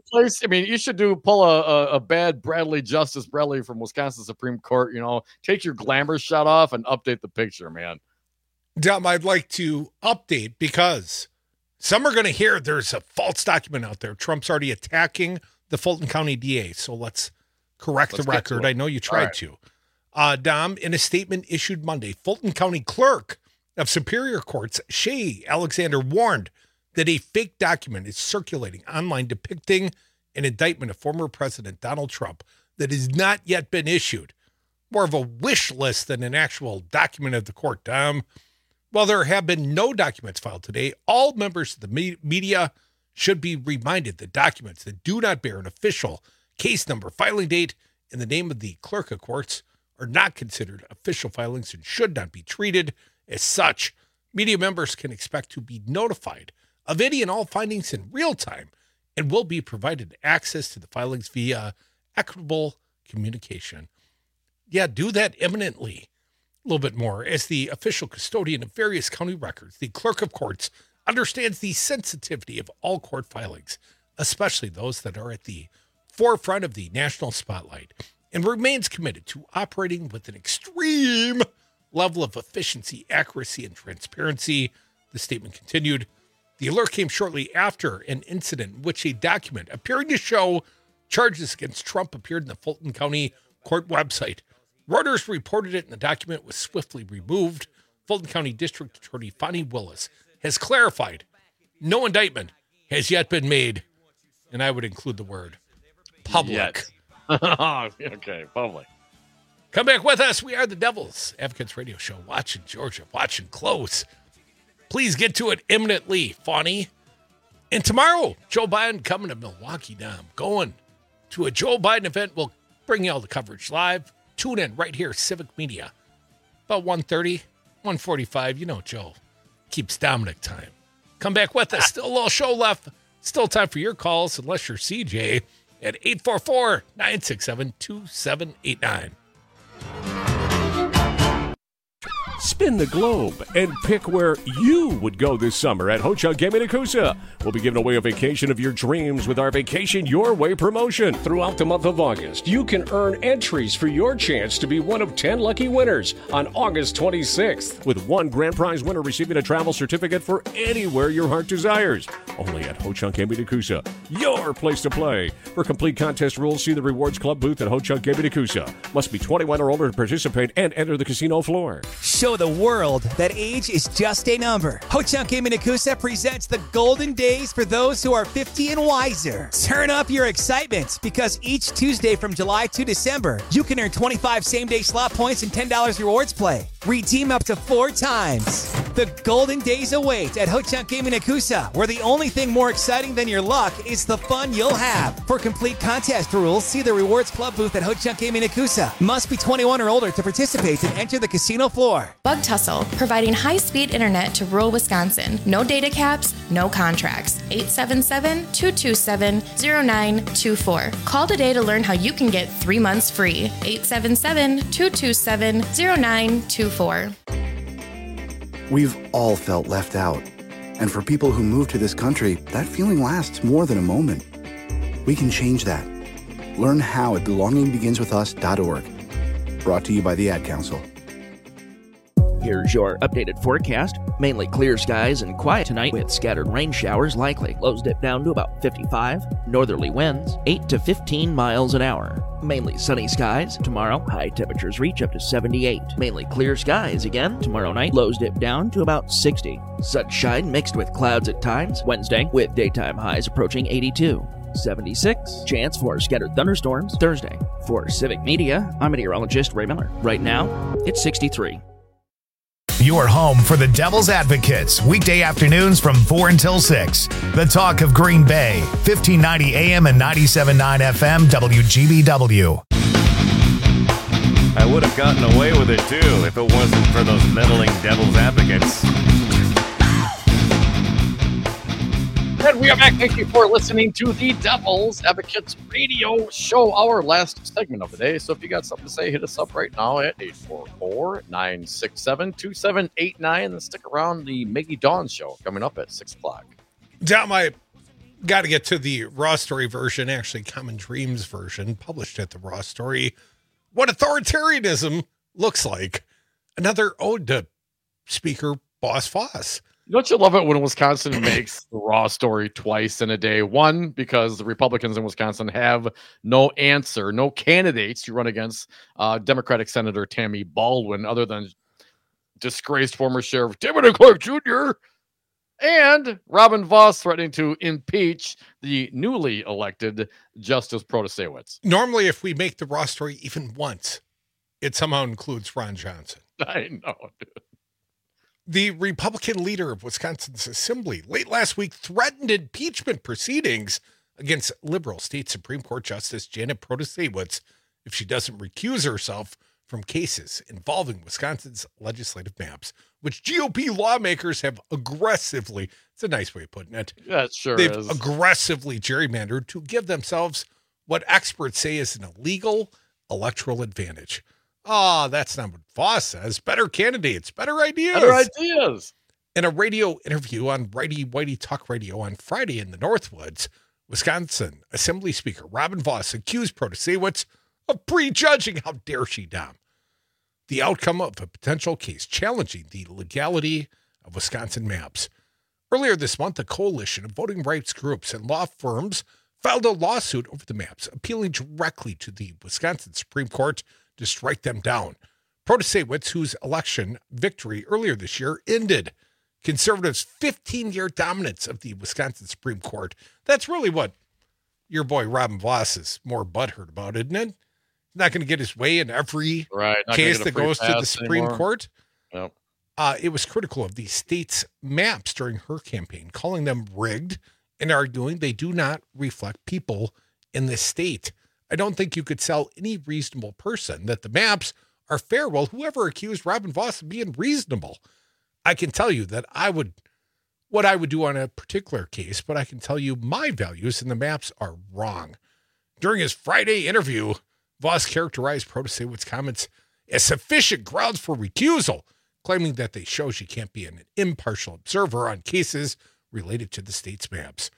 You should pull a bad Justice Bradley from Wisconsin Supreme Court, take your glamour shot off and update the picture, man. Dom, I'd like to update because some are going to hear there's a false document out there. Trump's already attacking the Fulton County DA. So let's correct the record. I know you tried to. Dom, in a statement issued Monday, Fulton County Clerk of Superior Courts, Shay Alexander, warned that a fake document is circulating online depicting an indictment of former President Donald Trump that has not yet been issued. More of a wish list than an actual document of the court, Dom. While there have been no documents filed today, all members of the media should be reminded that documents that do not bear an official case number, filing date, and the name of the clerk of courts are not considered official filings and should not be treated as such. Media members can expect to be notified of any and all findings in real time and will be provided access to the filings via equitable communication. Yeah, do that imminently. A little bit more. As the official custodian of various county records, the clerk of courts understands the sensitivity of all court filings, especially those that are at the forefront of the national spotlight, and remains committed to operating with an extreme level of efficiency, accuracy, and transparency. The statement continued. The alert came shortly after an incident in which a document appearing to show charges against Trump appeared in the Fulton County Court website. Reuters reported it, and the document was swiftly removed. Fulton County District Attorney Fonnie Willis has clarified no indictment has yet been made, and I would include the word public. Okay, public. Come back with us. We are the Devil's Advocates Radio Show. Watching Georgia, watching close. Please get to it imminently, Fonnie. And tomorrow, Joe Biden coming to Milwaukee, Dom. Going to a Joe Biden event. We'll bring you all the coverage live. Tune in right here, Civic Media. About 1:30, 1:45. You know Joe keeps Dominic time. Come back with us. Still a little show left. Still time for your calls, unless you're CJ, at 844-967-2789. Spin the globe and pick where you would go this summer at Ho-Chunk Gaming Nakusa. We'll be giving away a vacation of your dreams with our Vacation Your Way promotion. Throughout the month of August, you can earn entries for your chance to be one of 10 lucky winners on August 26th, with one grand prize winner receiving a travel certificate for anywhere your heart desires. Only at Ho-Chunk Gaming Nakusa, your place to play. For complete contest rules, see the Rewards Club booth at Ho-Chunk Gaming Nakusa. Must be 21 or older to participate and enter the casino floor. Show the world that age is just a number. Ho-Chunk Gaming Nakusa presents the golden days for those who are 50 and wiser. Turn up your excitement, because each Tuesday from July to December, you can earn 25 same-day slot points and $10 rewards play. Redeem up to 4 times. The golden days await at Ho-Chunk Gaming Nakusa, where the only thing more exciting than your luck is the fun you'll have. For complete contest rules, see the Rewards Club booth at Ho-Chunk Gaming Nakusa. Must be 21 or older to participate and enter the casino floor. more. Bug Tussle, providing high-speed internet to rural Wisconsin. No data caps, no contracts. 877-227-0924. Call today to learn how you can get 3 months free. 877-227-0924. We've all felt left out. And for people who move to this country, that feeling lasts more than a moment. We can change that. Learn how at belongingbeginswithus.org. Brought to you by the Ad Council. Here's your updated forecast. Mainly clear skies and quiet tonight with scattered rain showers likely. Lows dip down to about 55. Northerly winds 8 to 15 miles an hour. Mainly sunny skies. Tomorrow, high temperatures reach up to 78. Mainly clear skies again. Tomorrow night, lows dip down to about 60. Sunshine mixed with clouds at times. Wednesday, with daytime highs approaching 82. 76. Chance for scattered thunderstorms Thursday. For Civic Media, I'm meteorologist Ray Miller. Right now, it's 63. Your home for the Devil's Advocates, weekday afternoons from 4 until 6. The Talk of Green Bay, 1590 AM and 97.9 FM, WGBW. I would have gotten away with it, too, if it wasn't for those meddling Devil's Advocates. And we are back. Thank you for listening to the Devil's Advocates radio show, our last segment of the day. So if you got something to say, hit us up right now at 844-967-2789. And stick around. The Miggy Dawn show coming up at 6 o'clock. Dom, I got to get to the Raw Story version, actually Common Dreams version, published at the Raw Story. What authoritarianism looks like. Another ode to Speaker Boss Foss. Don't you love it when Wisconsin makes the Raw Story twice in a day? One, because the Republicans in Wisconsin have no answer, no candidates to run against Democratic Senator Tammy Baldwin, other than disgraced former Sheriff Timothy Clark Jr. and Robin Voss threatening to impeach the newly elected Justice Protasewicz. Normally, if we make the Raw Story even once, it somehow includes Ron Johnson. I know, dude. The Republican leader of Wisconsin's Assembly late last week threatened impeachment proceedings against liberal state Supreme Court Justice Janet Protasewicz if she doesn't recuse herself from cases involving Wisconsin's legislative maps, which GOP lawmakers have aggressively, it's a nice way of putting it. Yeah, it sure They've is. aggressively gerrymandered to give themselves what experts say is an illegal electoral advantage. Oh, that's not what Voss says. Better candidates, better ideas. Better ideas. In a radio interview on Righty Whitey Talk Radio on Friday in the Northwoods, Wisconsin Assembly Speaker Robin Voss accused Protasewicz of prejudging, how dare she, Dom, the outcome of a potential case challenging the legality of Wisconsin maps. Earlier this month, a coalition of voting rights groups and law firms filed a lawsuit over the maps, appealing directly to the Wisconsin Supreme Court to strike them down. Protasewicz, whose election victory earlier this year ended conservatives' 15-year dominance of the Wisconsin Supreme Court. That's really what your boy Robin Voss is more butthurt about, isn't it? Not going to get his way in every case that goes to the Supreme Court. Yep. It was critical of the state's maps during her campaign, calling them rigged and arguing they do not reflect people in this state. I don't think you could sell any reasonable person that the maps are fair. Well, whoever accused Robin Voss of being reasonable, I can tell you that what I would do on a particular case, but I can tell you my values and the maps are wrong. During his Friday interview, Voss characterized Protasewicz's comments as sufficient grounds for recusal, claiming that they show she can't be an impartial observer on cases related to the state's maps.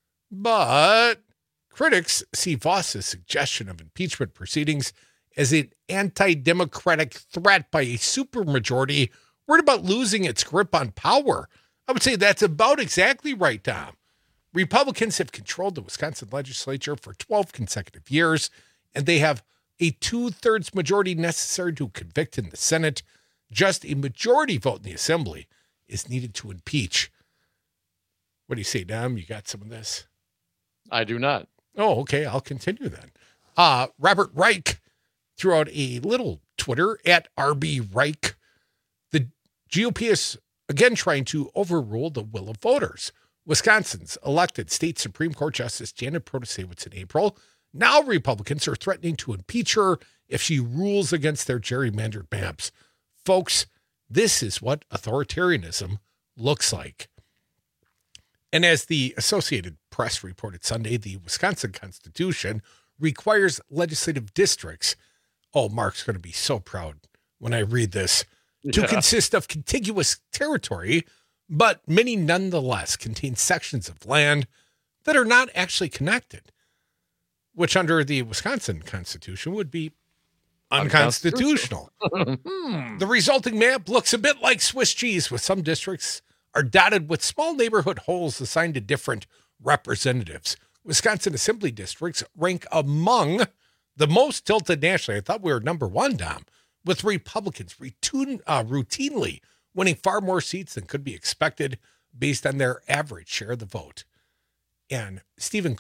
But critics see Voss's suggestion of impeachment proceedings as an anti-democratic threat by a supermajority worried about losing its grip on power. I would say that's about exactly right, Tom. Republicans have controlled the Wisconsin legislature for 12 consecutive years, and they have a 2/3 majority necessary to convict in the Senate. Just a majority vote in the Assembly is needed to impeach. What do you say, Dom? You got some of this? I do not. Oh, okay. I'll continue then. Robert Reich threw out a little Twitter at RB Reich. The GOP is again trying to overrule the will of voters. Wisconsin's elected state Supreme Court Justice Janet Protasewicz in April. Now Republicans are threatening to impeach her if she rules against their gerrymandered maps. Folks, This is what authoritarianism looks like. And as the Associated Press reported Sunday, the Wisconsin Constitution requires legislative districts, oh, Mark's going to be so proud when I read this, to consist of contiguous territory, but many nonetheless contain sections of land that are not actually connected, which under the Wisconsin Constitution would be unconstitutional. The resulting map looks a bit like Swiss cheese, with some districts are dotted with small neighborhood holes assigned to different representatives. Wisconsin assembly districts rank among the most tilted nationally. I thought we were number one, Dom, with Republicans routinely winning far more seats than could be expected based on their average share of the vote. And Stephen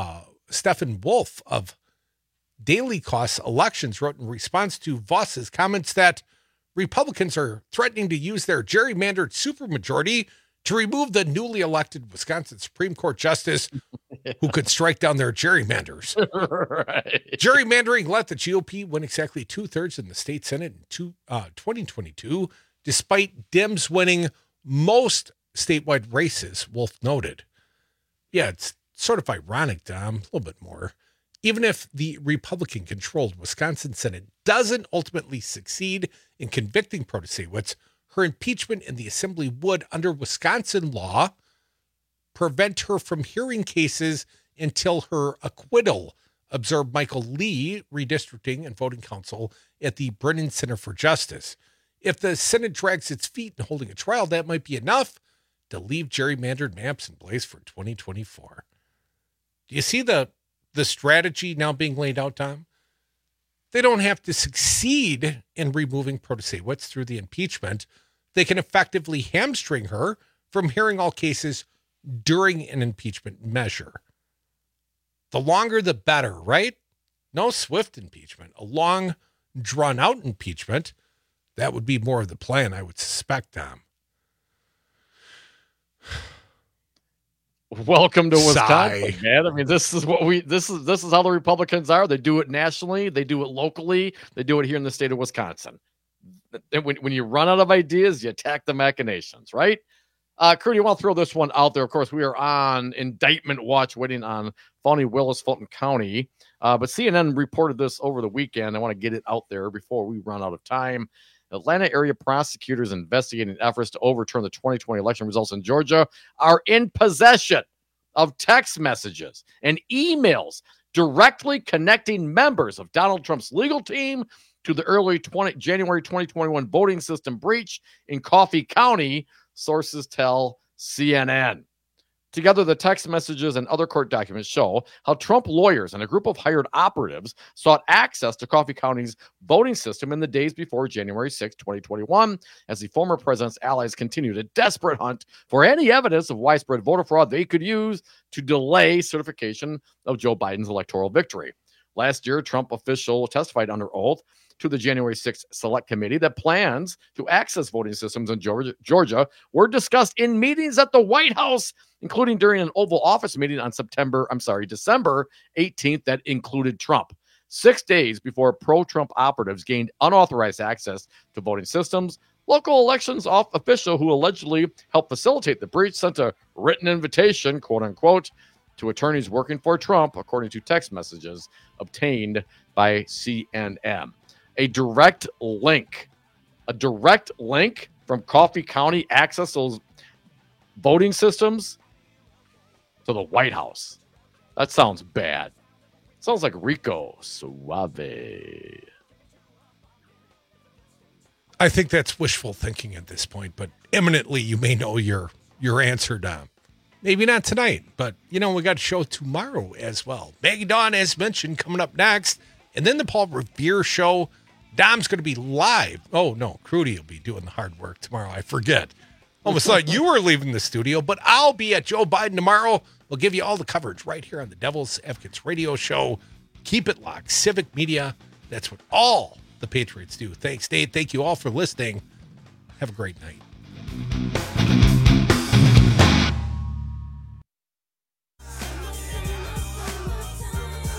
Wolf of Daily Costs Elections wrote in response to Voss's comments that Republicans are threatening to use their gerrymandered supermajority to remove the newly elected Wisconsin Supreme Court justice who could strike down their gerrymanders. Right. Gerrymandering let the GOP win exactly 2/3 in the state Senate in 2022, despite Dems winning most statewide races, Wolf noted. Yeah, it's sort of ironic, Dom, a little bit more. Even if the Republican-controlled Wisconsin Senate doesn't ultimately succeed in convicting Protasewicz, her impeachment in the assembly would, under Wisconsin law, prevent her from hearing cases until her acquittal, observed Michael Lee, redistricting and voting counsel at the Brennan Center for Justice. If the Senate drags its feet in holding a trial, that might be enough to leave gerrymandered maps in place for 2024. Do you see the strategy now being laid out, Tom? They don't have to succeed in removing Protasewicz through the impeachment. They can effectively hamstring her from hearing all cases during an impeachment measure. The longer, the better, right? No swift impeachment. A long, drawn-out impeachment, that would be more of the plan, I would suspect, Tom. Welcome to Wisconsin, man. I mean, this is how the Republicans are. They do it nationally, they do it locally, they do it here in the state of Wisconsin. When you run out of ideas, you attack the machinations, right? Kurt, you want to throw this one out there? Of course, we are on indictment watch, waiting on Fani Willis, Fulton County. But CNN reported this over the weekend. I want to get it out there before we run out of time. Atlanta area prosecutors investigating efforts to overturn the 2020 election results in Georgia are in possession of text messages and emails directly connecting members of Donald Trump's legal team to the early January 2021 voting system breach in Coffee County, sources tell CNN. Together, the text messages and other court documents show how Trump lawyers and a group of hired operatives sought access to Coffee County's voting system in the days before January 6, 2021, as the former president's allies continued a desperate hunt for any evidence of widespread voter fraud they could use to delay certification of Joe Biden's electoral victory. Last year, Trump official testified under oath to the January 6th Select Committee that plans to access voting systems in Georgia were discussed in meetings at the White House, including during an Oval Office meeting on December 18th that included Trump. 6 days before pro-Trump operatives gained unauthorized access to voting systems, local elections official who allegedly helped facilitate the breach sent a written invitation, quote unquote, to attorneys working for Trump, according to text messages obtained by CNN. A direct link from Coffee County access those voting systems to the White House. That sounds bad. Sounds like Rico Suave. I think that's wishful thinking at this point, but imminently you may know your answer, Dom. Maybe not tonight, but, we got a show tomorrow as well. Maggie Dawn, as mentioned, coming up next. And then the Paul Revere show. Dom's going to be live. Oh, no, Crudy will be doing the hard work tomorrow. I forget. Almost thought you were leaving the studio, but I'll be at Joe Biden tomorrow. We'll give you all the coverage right here on the Devil's Advocates radio show. Keep it locked. Civic Media. That's what all the Patriots do. Thanks, Dave. Thank you all for listening. Have a great night.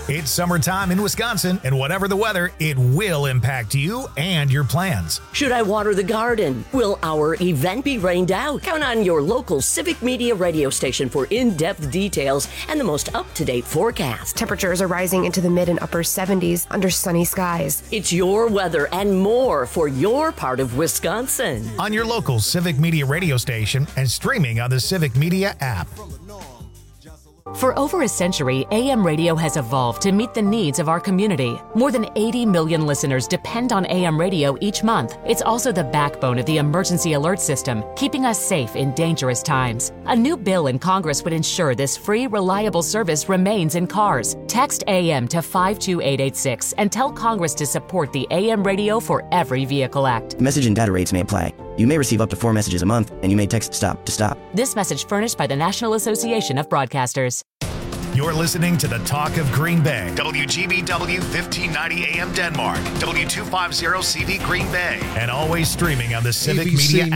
It's summertime in Wisconsin, and whatever the weather, it will impact you and your plans. Should I water the garden? Will our event be rained out? Count on your local Civic Media radio station for in-depth details and the most up-to-date forecast. Temperatures are rising into the mid and upper 70s under sunny skies. It's your weather and more for your part of Wisconsin. On your local Civic Media radio station and streaming on the Civic Media app. For over a century, AM radio has evolved to meet the needs of our community. More than 80 million listeners depend on AM radio each month. It's also the backbone of the emergency alert system, keeping us safe in dangerous times. A new bill in Congress would ensure this free, reliable service remains in cars. Text AM to 52886 and tell Congress to support the AM Radio for Every Vehicle Act. Message and data rates may apply. You may receive up to 4 messages a month, and you may text STOP to stop. This message furnished by the National Association of Broadcasters. You're listening to the Talk of Green Bay. WGBW 1590 AM Denmark. W250 CD Green Bay. And always streaming on the Civic ABC Media